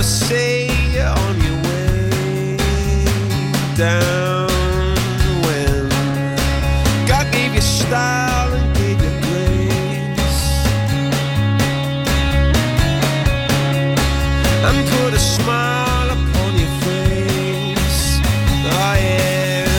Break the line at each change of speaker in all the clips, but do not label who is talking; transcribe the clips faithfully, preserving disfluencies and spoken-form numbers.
say you're on your way down when God gave you style and gave you grace and put a smile upon your face. Oh yeah.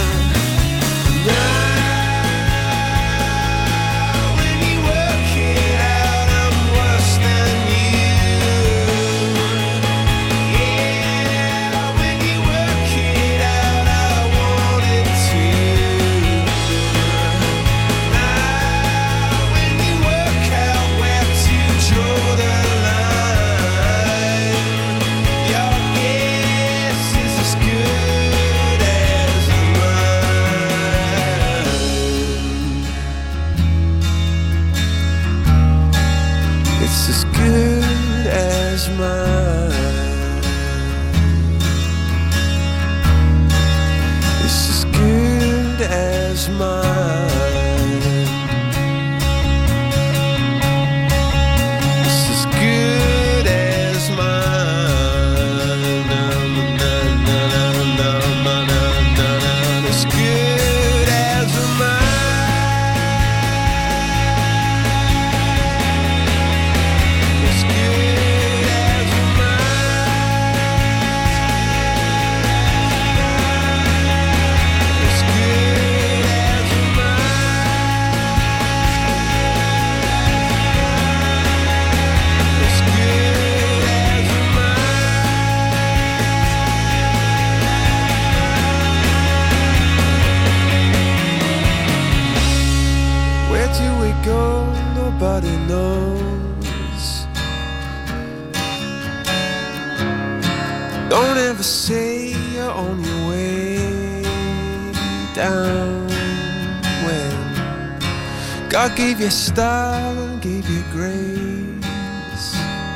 God gave you style and gave you grace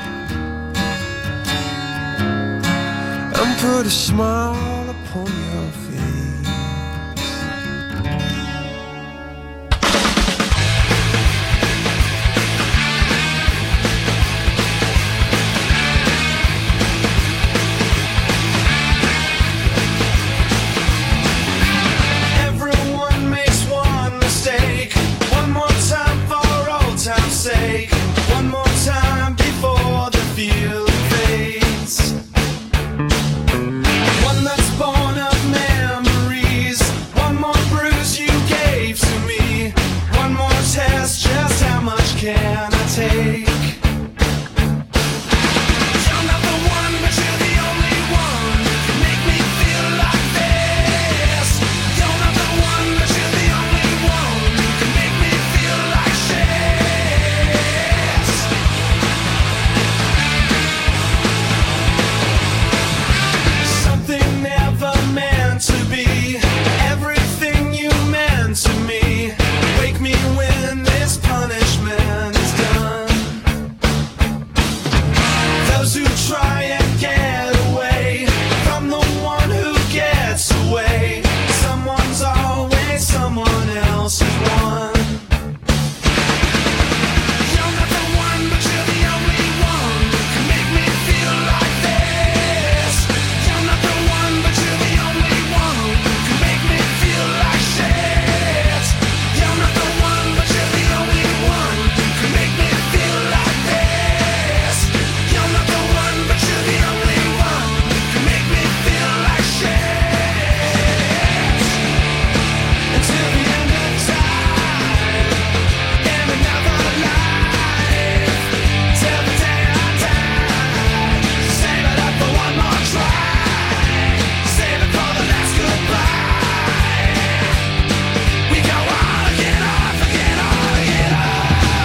and put a smile upon your face.
Everyone makes one mistake. One more time for old time's sake. One more time before the feeling fades. One that's born of memories. One more bruise you gave to me. One more test, just how much can I take? You're not the one, but you're the only one. You make me feel like this. You're not the one, but you're the only one. You make me feel like shit. Something never meant to be. Everything you meant to me. Wake me when this punishment is done. Those who try and get away from the one who gets away. Someone's always someone else's one. You're not the one, but you're the only one. You make me feel like this. You're not the one, but you're the only one. You make me feel like shit. You're not the one, but you're the only one. You make me feel like this. You're not the one, but you're the only one. You make me feel like shit. Until the end of time, in another life, till the day I die. Save it up for one more try. Save it for the last goodbye. We go on again, off again, on again, off.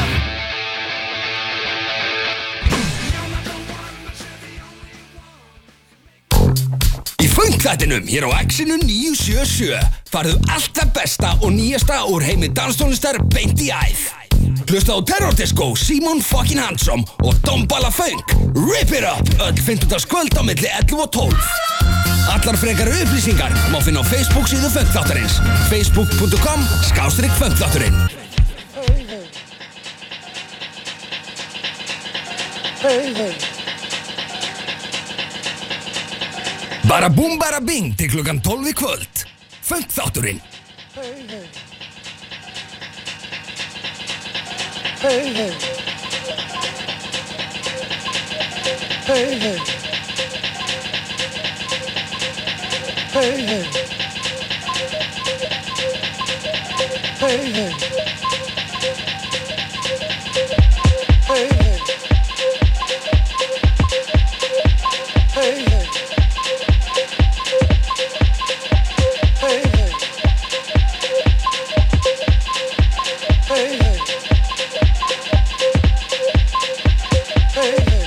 Í funkþættinum hér á Exinu níu sjö sjö farðu allt það besta og nýjasta úr heimi danstónlistar beint í æð. Hlusta á Terror Disco, Simon fucking Handsome og Dombala Funk. Rip it up, öll fimmtudagskvöld á milli ellefu og tólf. Allar frekari upplýsingar má finna á Facebook síðu funkþáttarins. facebook punktur com skástrík funkþátturinn.
Hey, hey.
Bara búm bara bing til klukkan tólf í kvöld. Funk þátturinn.
Hey, hey. Hey, hey. Hey, hey. Hey, hey. Hey, hey. Hey, hey. Hey, hey. Hey, hey. Hey, hey. Hey, hey. Hey, hey.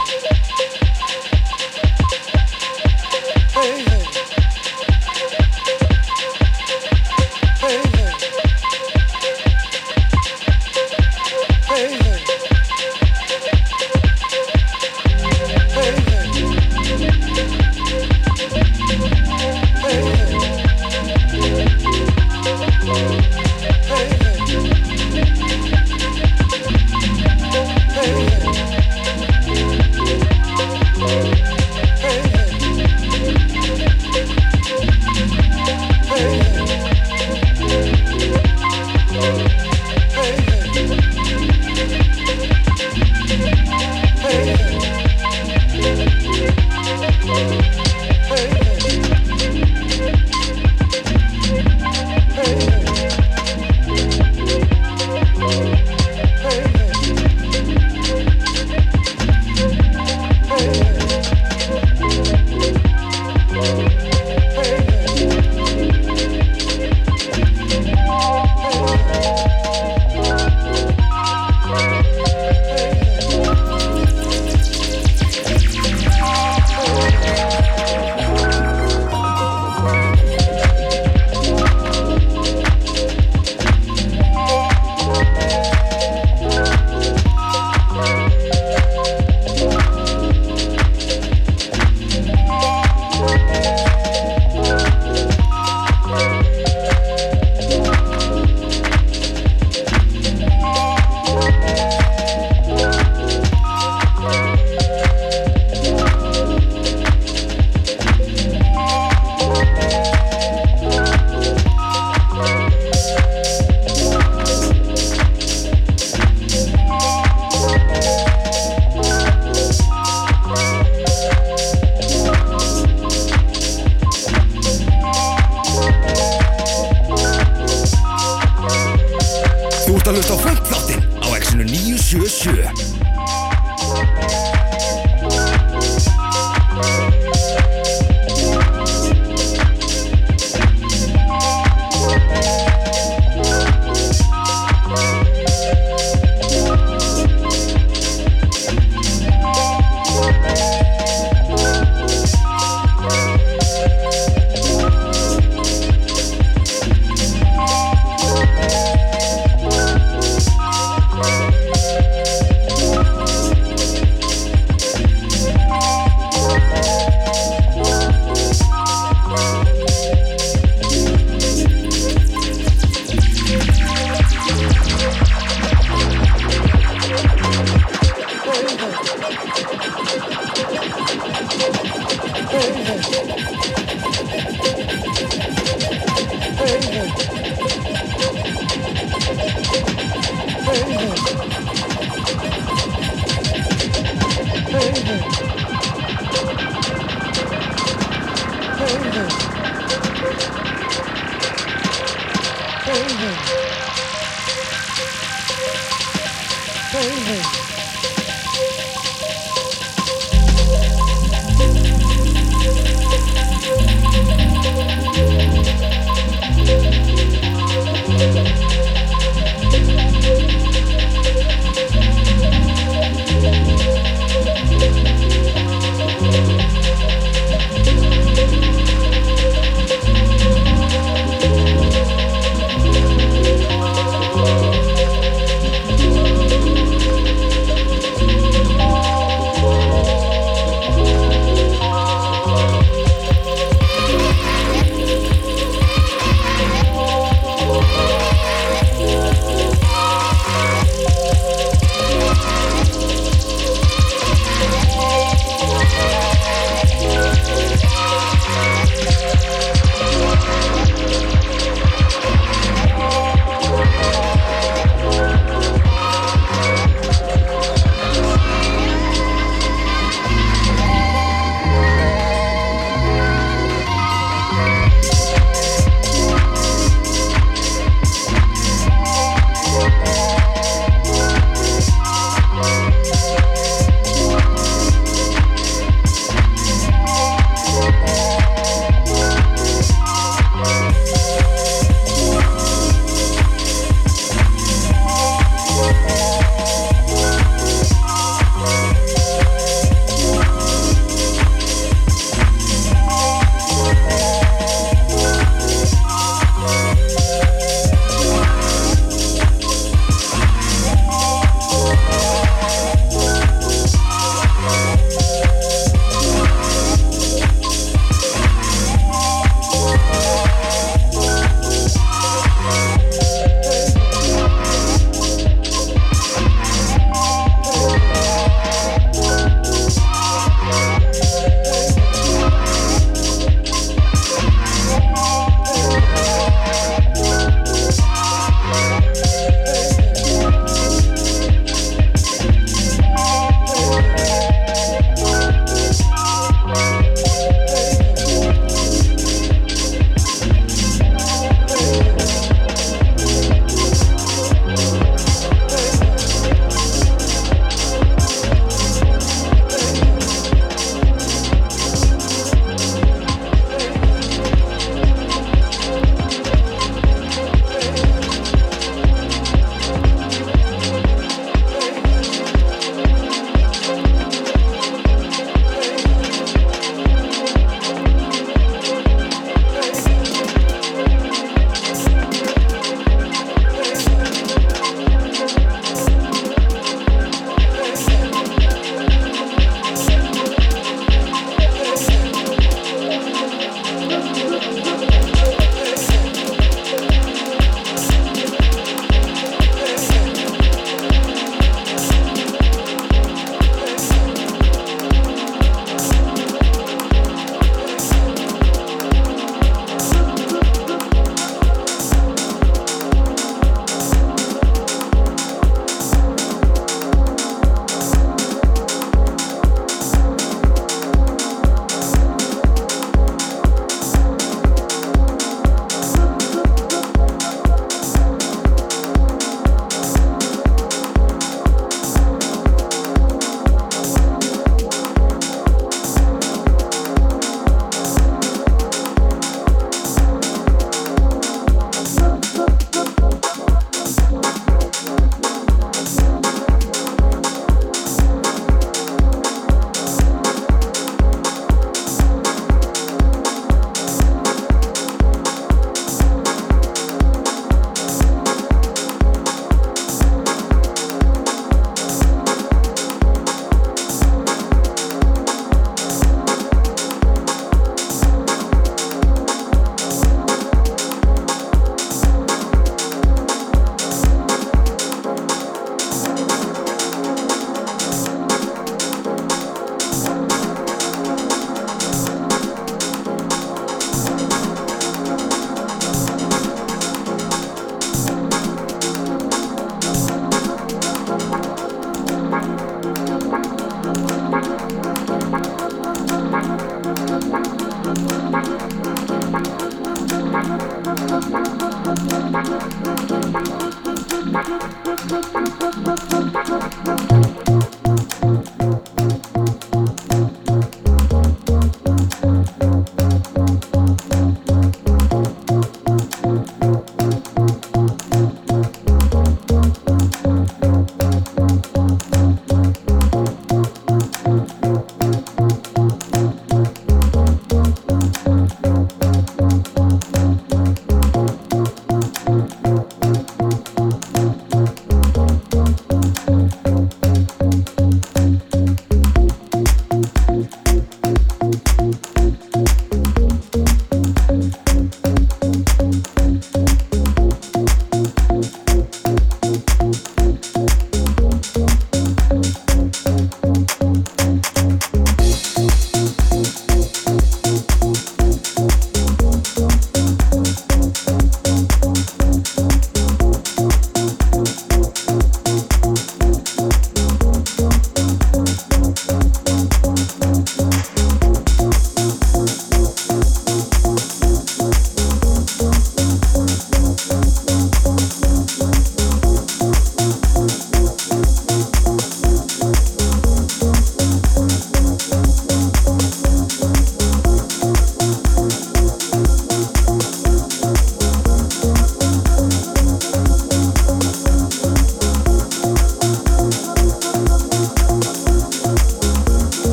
Hey, hey. Hey, hey.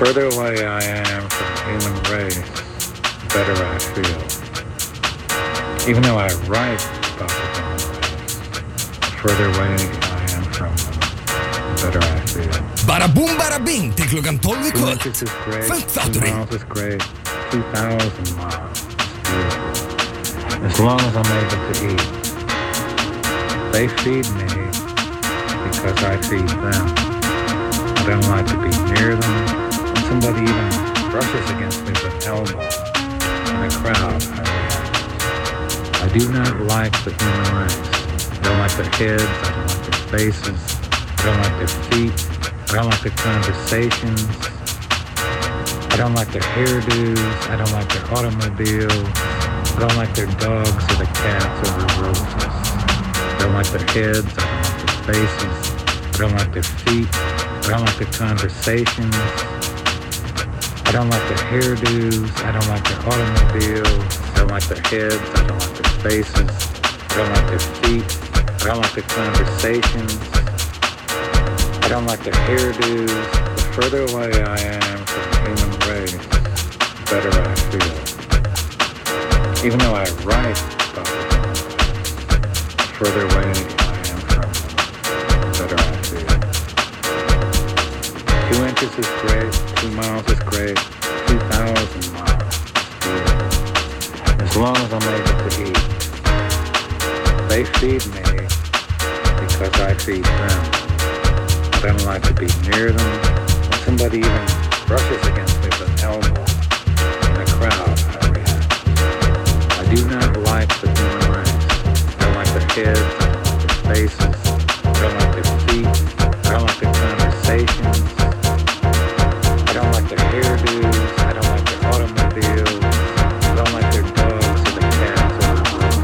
further away I am from the human race, the better I feel. Even though I write about the human race, the further away I am from them, the better I feel.
Bara búm bara bing til klukkan tólf í
Two
kvöld.
inches is great, two
Funkþátturinn.
miles is great, two thousand miles is beautiful. As long as I'm able to eat. They feed me because I feed them. I don't like to be near them. When somebody even brushes against me with an elbow in a crowd, I react. I do not like the human race. I don't like their heads, I don't like their faces, I don't like their feet, I don't like their conversations, I don't like their hairdos, I don't like their automobiles, I don't like their dogs or the cats or the roses. I don't like their heads, I don't like their faces, I don't like their feet, I don't like their conversations, I don't like their hairdos, I don't like their automobiles, I don't like their heads, I don't like their faces, I don't like their feet, I don't like their conversations, I don't like their hairdos. The further away I am from the human race, the better I feel. Even though I write about the human race, the further away I am from them, the better I feel. Two inches is great, two miles is great, two thousand miles is beautiful. As long as I'm able to eat. They feed me because I feed them. I don't like to be near them. When somebody even brushes against me with an elbow in a crowd, I react. I do not like the human race. I don't like their heads, I don't like their faces, I don't like their feet, I don't like their conversations, I don't like their hairdos, I don't like their automobiles, I don't like their dogs or the cats or the roses.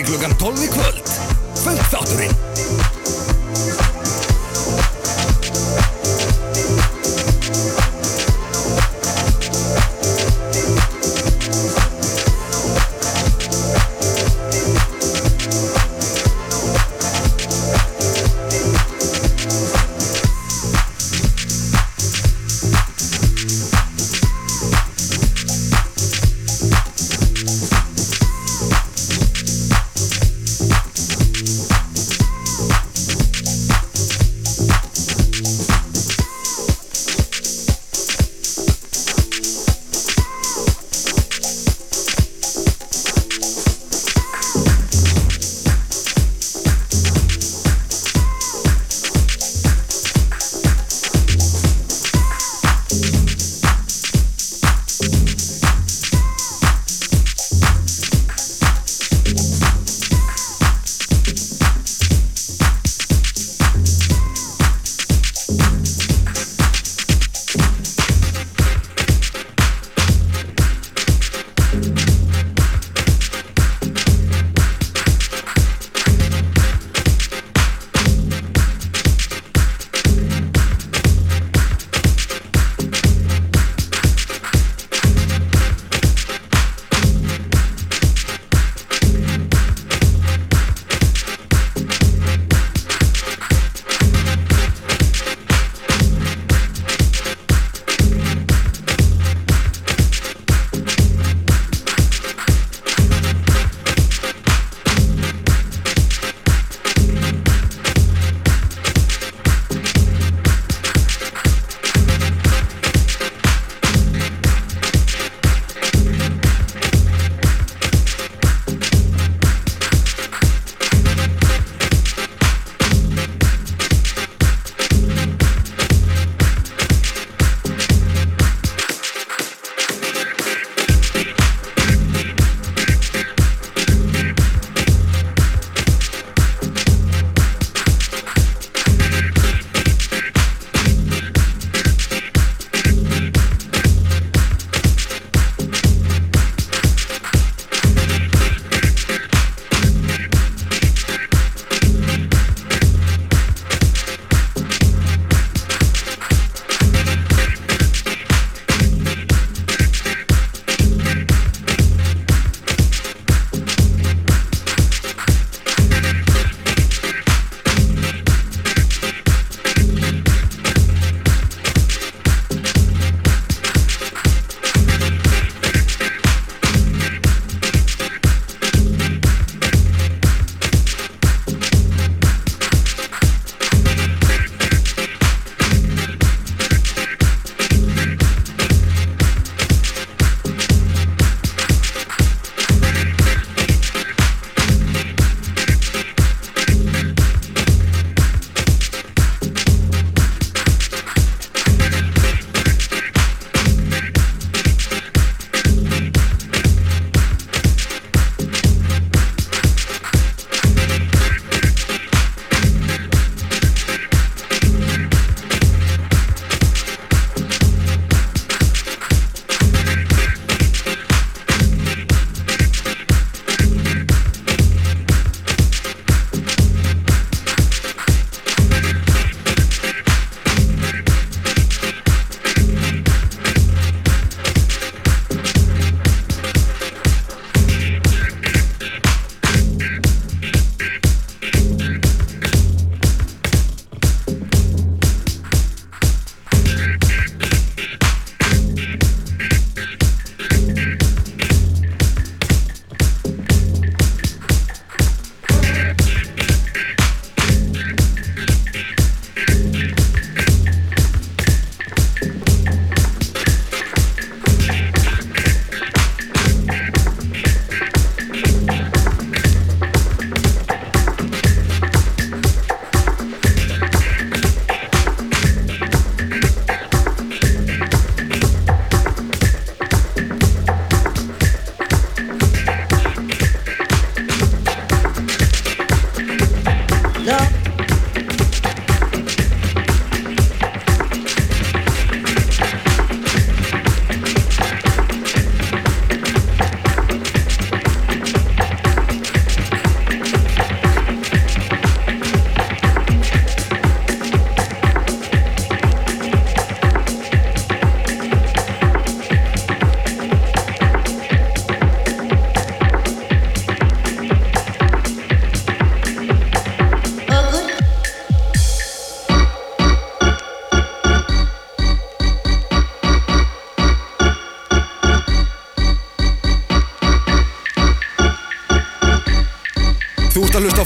til klukkan tólf í kvöld. Funkþátturinn.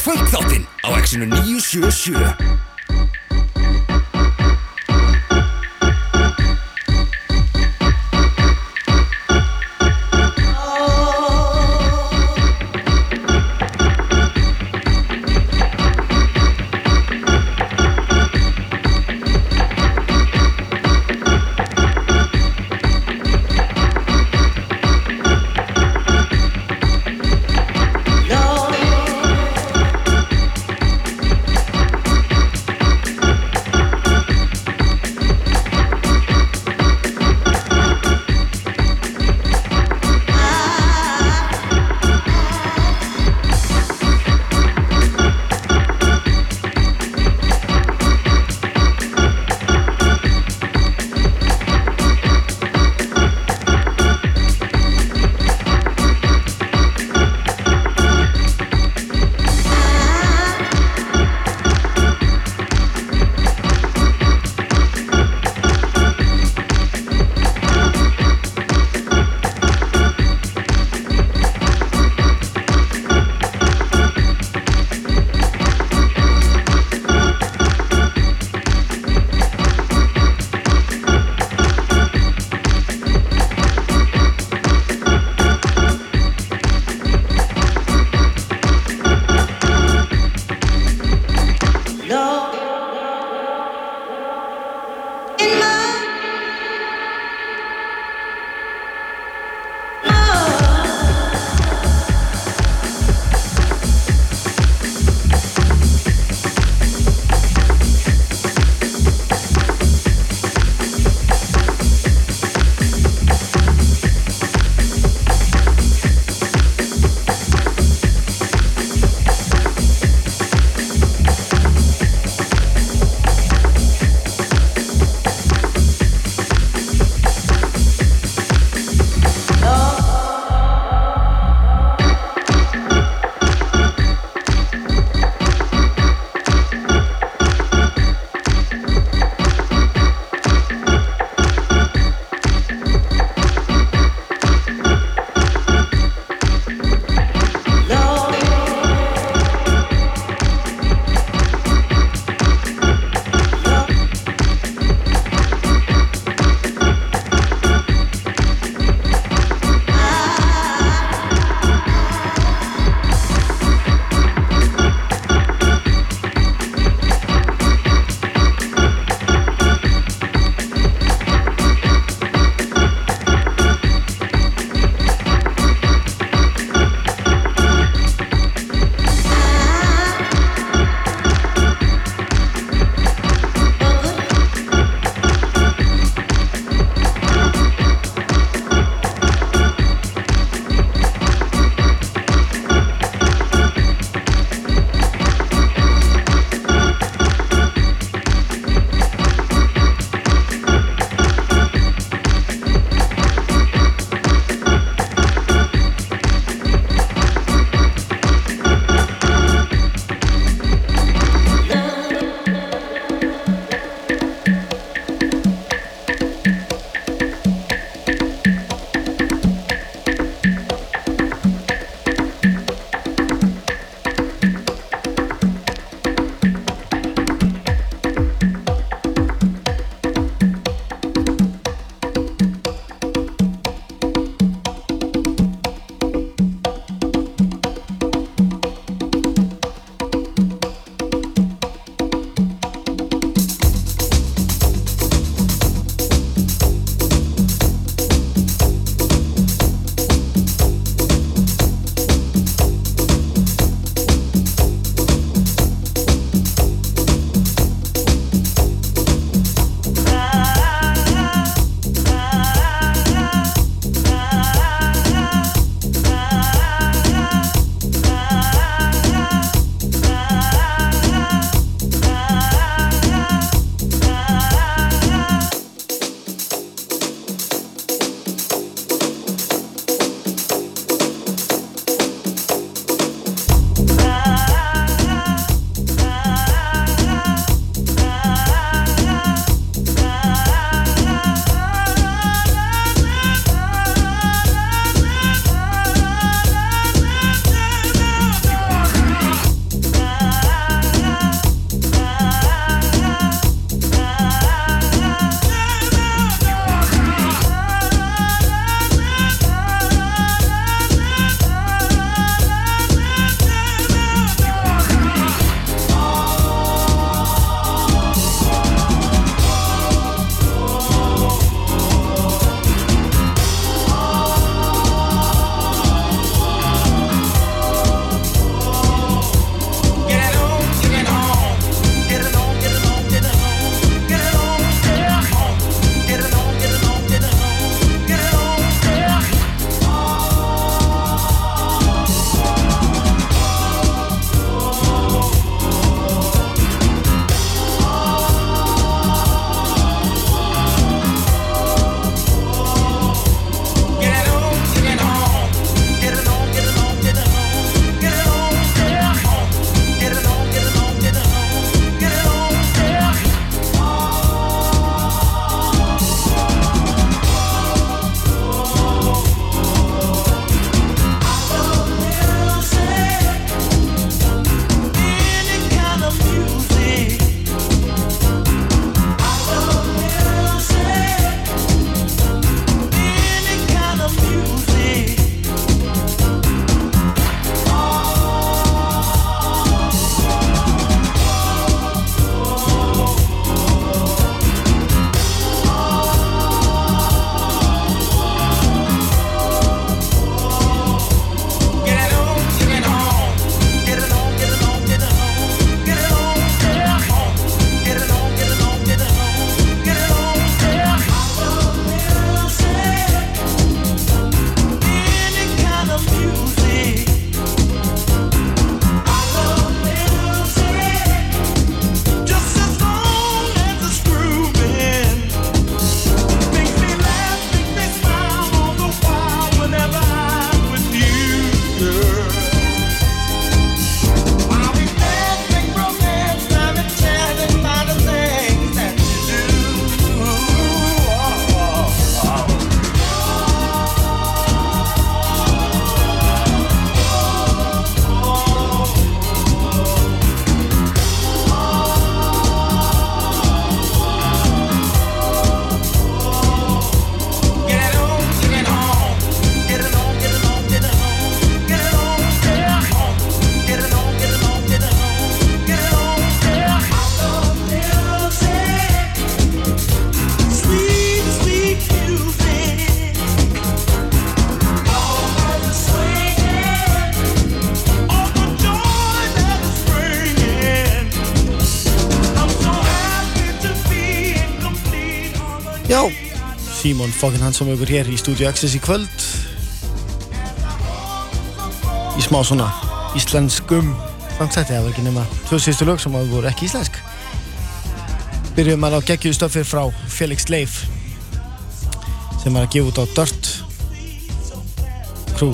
Funkþáttinn á Exinu níu sjö sjö.
Já, Símon fucking Hansson með ykkur hér í Studio Access í kvöld í smá svona íslenskum fangstætti, það var ekki nema tvö síðustu lög sem voru ekki íslensk. Byrjum að á geggjuðu stöffir frá Felix Leif sem var að gefa út á Dirt Crew.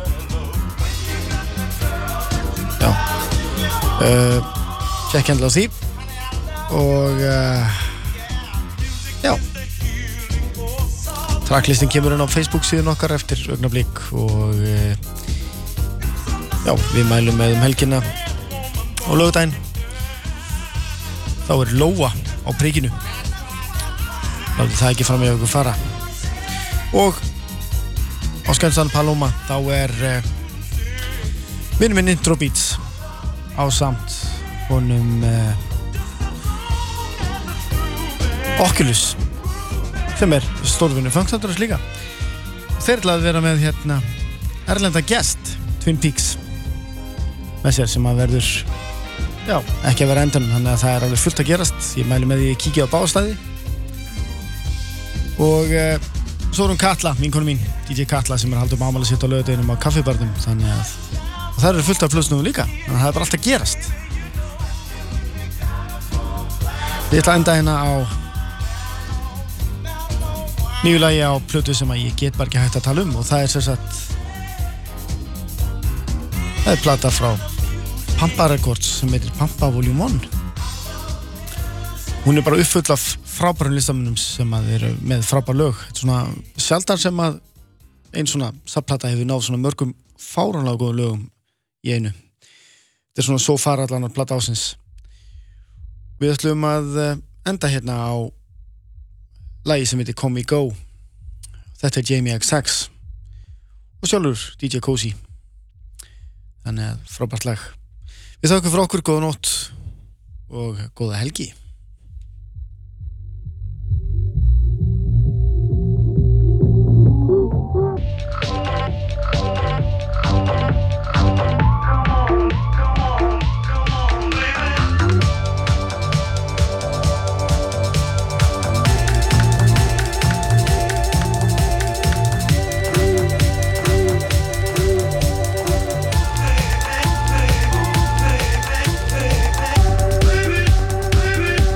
Já, uh, tjekk hendilega á því og uh, já, tracklistin kemur inn á Facebook síðan okkar eftir augnablik og uh, já, við mælum með um helgina og lögudaginn þá er Lóa á prikinu, látum það ekki fram í okkur fara. Og á skemmtstaðan Paloma þá er uh, vinur minn Intro Beats ásamt honum uh, Oculus sem er stórvinur Funkstátturins líka. Þeir ætla að vera með hérna erlenda gest Twin Peaks með sér sem að verður já, ekki að vera endanum, þannig að það er alveg fullt að gerast. Ég mæli með því að kíkja á bástæði og uh, svo er hún Katla, vinkonu mín, D J Katla sem er að halda upp ámæli sitt á laugardeginum á kaffibarnum, þannig að og það eru fullt af flösnum líka, þannig að það er bara allt að gerast. Ég ætla að enda hérna á nýju lagi á plötu sem að ég get bara ekki hægt að tala um og það er sem sagt það er plata frá Pampa Records sem heitir Pampa Volume one. Hún er bara uppfull af frábærum listamönnum sem að eru með frábær lög. Þetta er svona sjaldan sem að ein svona subplata hefur náð svona mörgum fáránlega góðum lögum í einu. Þetta er svona so far allan að plata ásins. Við ætlum að enda hérna á lagi sem heitir Come We Go. Þetta er Jamie X X og sjálfur D J Cozy. Þannig að frábært lag. Við þakkum fyrir okkur, góða nótt og góða helgi.
Baby,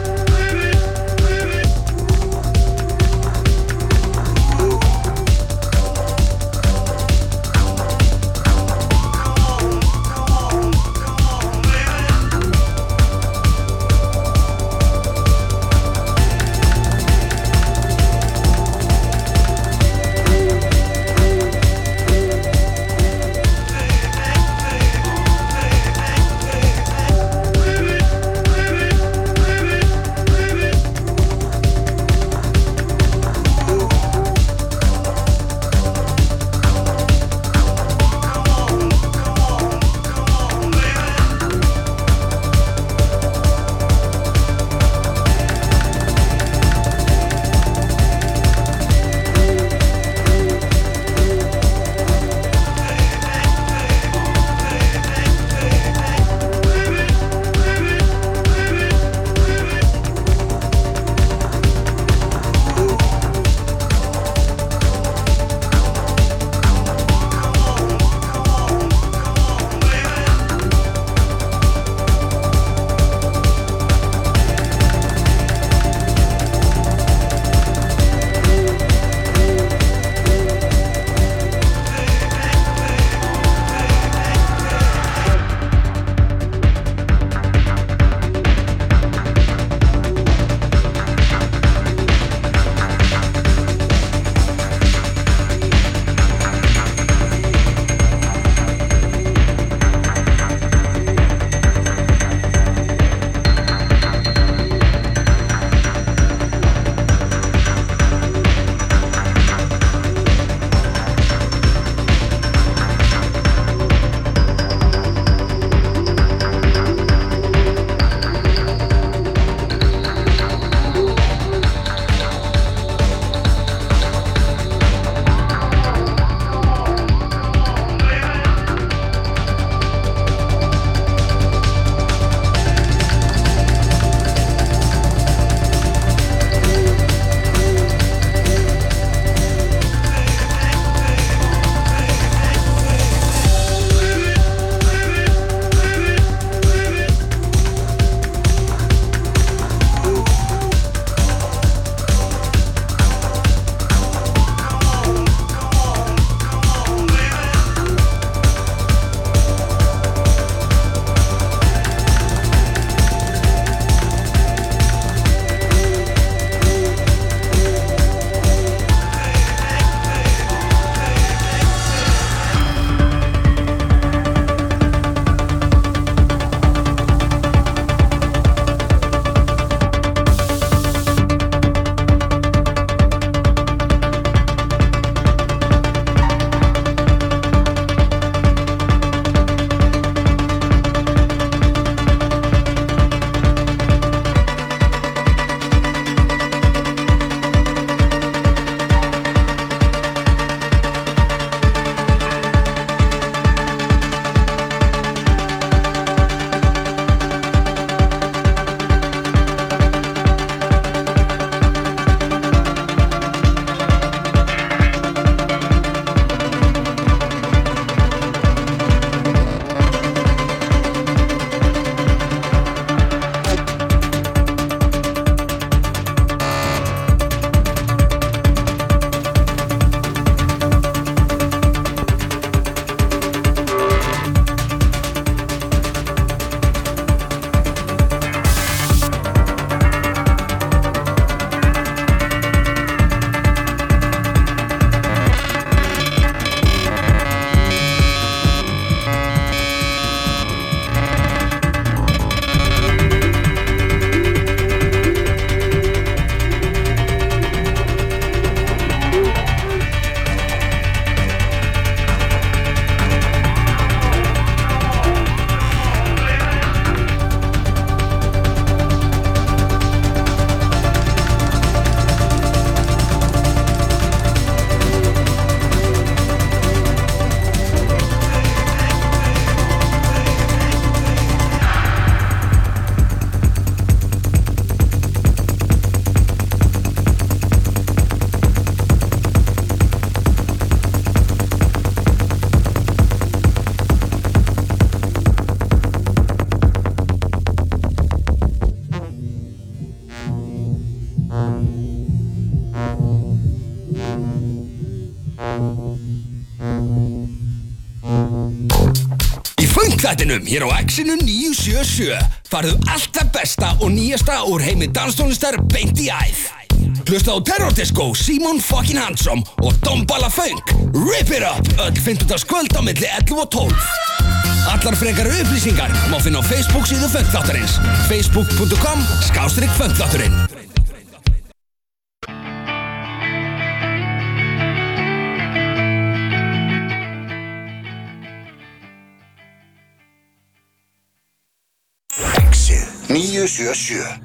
Funkþættinum hér á Exinu níu sjö sjö. Farðu alltaf besta og nýjasta úr heimi danstónlistar beint í æð. Hlusta á Terror Disco, Simon fucking Handsome og Dombala Funk. Rip it up, öll fimmtudagskvöld á milli ellefu og tólf. Allar frekari upplýsingar má finna á Facebook síðu Funkþáttarins. facebook punktur com skástrík Funkþátturinn.
níu sjö sjö